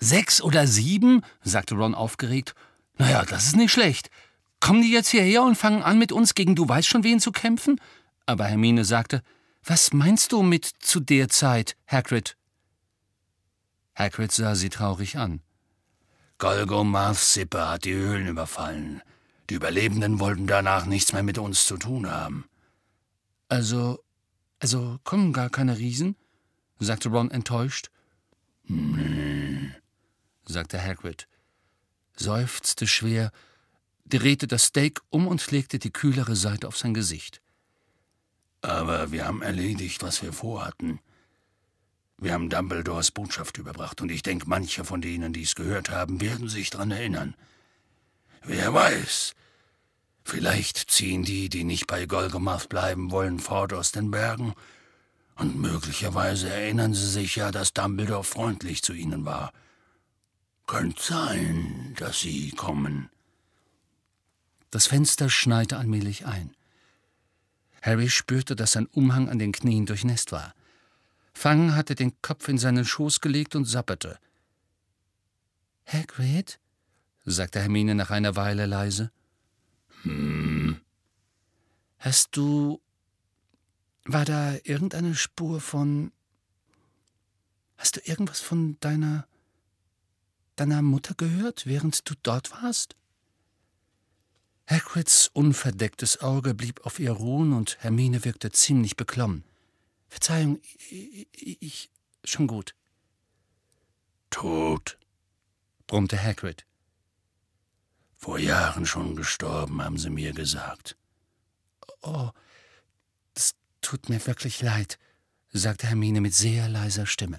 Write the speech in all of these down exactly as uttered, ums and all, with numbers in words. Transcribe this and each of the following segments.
»Sechs oder sieben?« sagte Ron aufgeregt. »Naja, das ist nicht schlecht. Kommen die jetzt hierher und fangen an, mit uns gegen du weißt schon wen zu kämpfen?« Aber Hermine sagte, »Was meinst du mit zu der Zeit, Hagrid?« Hagrid sah sie traurig an. »Golgomaths Sippe hat die Höhlen überfallen. Die Überlebenden wollten danach nichts mehr mit uns zu tun haben.« »Also, also kommen gar keine Riesen?« sagte Ron enttäuscht. »Nee«, sagte Hagrid, seufzte schwer, drehte das Steak um und legte die kühlere Seite auf sein Gesicht. »Aber wir haben erledigt, was wir vorhatten. Wir haben Dumbledores Botschaft überbracht, und ich denke, manche von denen, die es gehört haben, werden sich daran erinnern. Wer weiß, vielleicht ziehen die, die nicht bei Golgomath bleiben wollen, fort aus den Bergen, und möglicherweise erinnern sie sich ja, dass Dumbledore freundlich zu ihnen war. Könnte sein, dass sie kommen.« Das Fenster schneite allmählich ein. Harry spürte, dass sein Umhang an den Knien durchnässt war. Fang hatte den Kopf in seinen Schoß gelegt und sapperte. »Hagrid?« sagte Hermine nach einer Weile leise. »Hm?« »Hast du... War da irgendeine Spur von... Hast du irgendwas von deiner... deiner Mutter gehört, während du dort warst?« Hagrids unverdecktes Auge blieb auf ihr ruhen, und Hermine wirkte ziemlich beklommen. »Verzeihung, ich... ich schon gut.« »Tot«, brummte Hagrid. »Vor Jahren schon gestorben, haben sie mir gesagt.« »Oh, das tut mir wirklich leid«, sagte Hermine mit sehr leiser Stimme.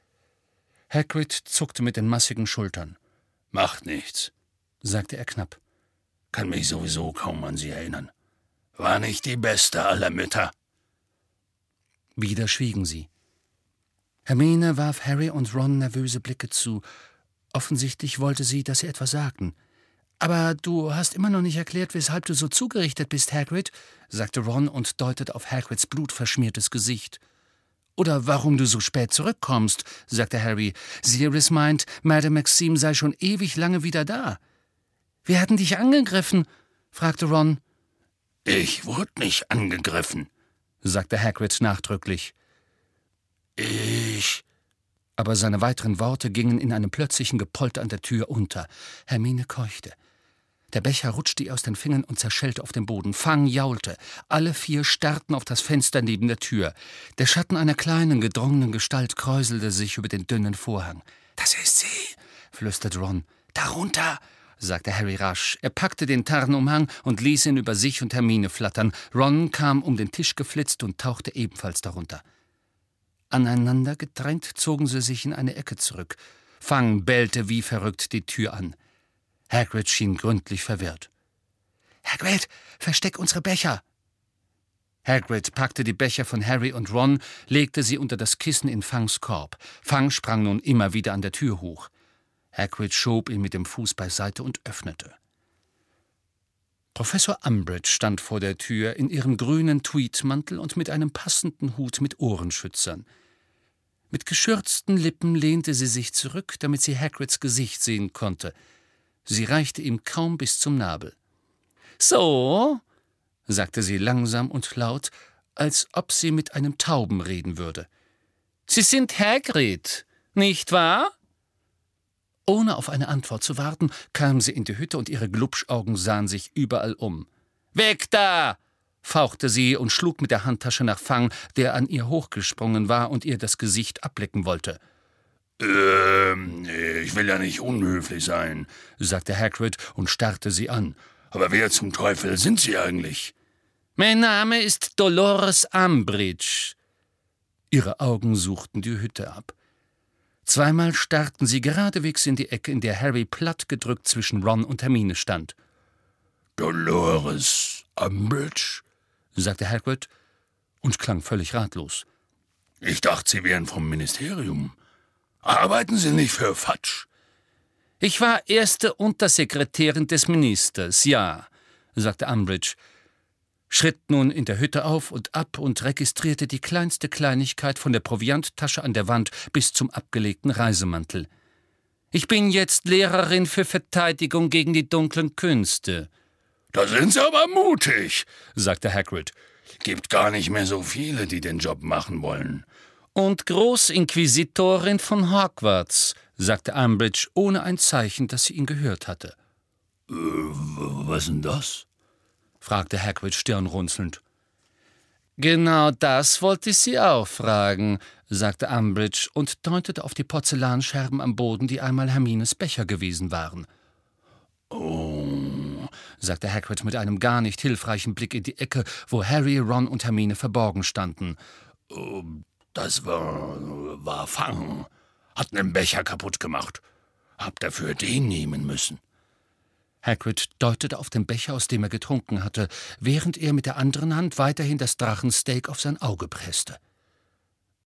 Hagrid zuckte mit den massigen Schultern. »Macht nichts«, sagte er knapp. »Kann mich sowieso kaum an sie erinnern. War nicht die beste aller Mütter.« Wieder schwiegen sie. Hermine warf Harry und Ron nervöse Blicke zu. Offensichtlich wollte sie, dass sie etwas sagten. »Aber du hast immer noch nicht erklärt, weshalb du so zugerichtet bist, Hagrid«, sagte Ron und deutete auf Hagrids blutverschmiertes Gesicht. »Oder warum du so spät zurückkommst«, sagte Harry. »Sirius meint, Madame Maxime sei schon ewig lange wieder da.« »Wir hatten dich angegriffen«, fragte Ron. »Ich wurde nicht angegriffen«, sagte Hagrid nachdrücklich. »Ich...« Aber seine weiteren Worte gingen in einem plötzlichen Gepolter an der Tür unter. Hermine keuchte. Der Becher rutschte ihr aus den Fingern und zerschellte auf dem Boden. Fang jaulte. Alle vier starrten auf das Fenster neben der Tür. Der Schatten einer kleinen, gedrungenen Gestalt kräuselte sich über den dünnen Vorhang. »Das ist sie«, flüsterte Ron. »Darunter«, sagte Harry rasch. Er packte den Tarnumhang und ließ ihn über sich und Hermine flattern. Ron kam um den Tisch geflitzt und tauchte ebenfalls darunter. Aneinander gedrängt zogen sie sich in eine Ecke zurück. Fang bellte wie verrückt die Tür an. Hagrid schien gründlich verwirrt. »Hagrid, versteck unsere Becher!« Hagrid packte die Becher von Harry und Ron, legte sie unter das Kissen in Fangs Korb. Fang sprang nun immer wieder an der Tür hoch. Hagrid schob ihn mit dem Fuß beiseite und öffnete. Professor Umbridge stand vor der Tür in ihrem grünen Tweedmantel und mit einem passenden Hut mit Ohrenschützern. Mit geschürzten Lippen lehnte sie sich zurück, damit sie Hagrids Gesicht sehen konnte. Sie reichte ihm kaum bis zum Nabel. »So«, sagte sie langsam und laut, als ob sie mit einem Tauben reden würde. »Sie sind Hagrid, nicht wahr?« Ohne auf eine Antwort zu warten, kam sie in die Hütte und ihre Glubschaugen sahen sich überall um. »Weg da!« fauchte sie und schlug mit der Handtasche nach Fang, der an ihr hochgesprungen war und ihr das Gesicht ablecken wollte. Ähm, ich will ja nicht unhöflich sein«, sagte Hagrid und starrte sie an. »Aber wer zum Teufel sind Sie eigentlich?« »Mein Name ist Dolores Umbridge.« Ihre Augen suchten die Hütte ab. Zweimal starrten sie geradewegs in die Ecke, in der Harry plattgedrückt zwischen Ron und Hermine stand. »Dolores Umbridge?«, sagte Hagrid und klang völlig ratlos. »Ich dachte, Sie wären vom Ministerium. Arbeiten Sie nicht für Fudge?« »Ich war erste Untersekretärin des Ministers, ja«, sagte Umbridge, schritt nun in der Hütte auf und ab und registrierte die kleinste Kleinigkeit von der Provianttasche an der Wand bis zum abgelegten Reisemantel. Ich bin jetzt Lehrerin für Verteidigung gegen die dunklen Künste.« »Da sind Sie aber mutig«, sagte Hagrid. »Gibt gar nicht mehr so viele, die den Job machen wollen.« »Und Großinquisitorin von Hogwarts«, sagte Umbridge, ohne ein Zeichen, dass sie ihn gehört hatte. Äh, was denn das?« fragte Hagrid stirnrunzelnd. »Genau das wollte ich Sie auch fragen«, sagte Umbridge und deutete auf die Porzellanscherben am Boden, die einmal Hermines Becher gewesen waren. »Oh«, sagte Hagrid mit einem gar nicht hilfreichen Blick in die Ecke, wo Harry, Ron und Hermine verborgen standen. Oh, »das war, war Fang. Hat einen Becher kaputt gemacht. Hab dafür den nehmen müssen.« Hagrid deutete auf den Becher, aus dem er getrunken hatte, während er mit der anderen Hand weiterhin das Drachensteak auf sein Auge presste.